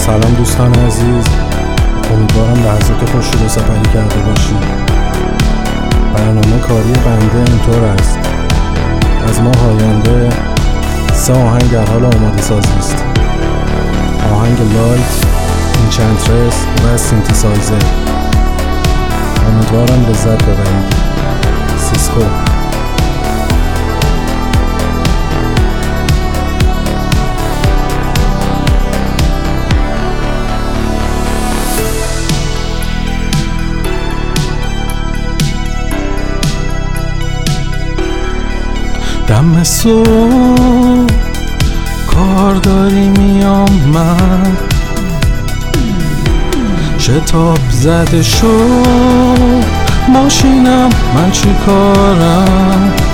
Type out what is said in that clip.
سلام دوستان عزیز، امیدوارم لحظات خوشی رو سپری کرده باشید. برنامه کاری بنده اینطور است: از ماه آینده 3 آهنگ در حال آماده سازی است. آهنگ لایت، اینچنترس و سینتسایزر. امیدوارم لذت ببرید. سیسکو. دم صبح کار داری میام من، شتاب زده شد ماشینم، من چی کارم؟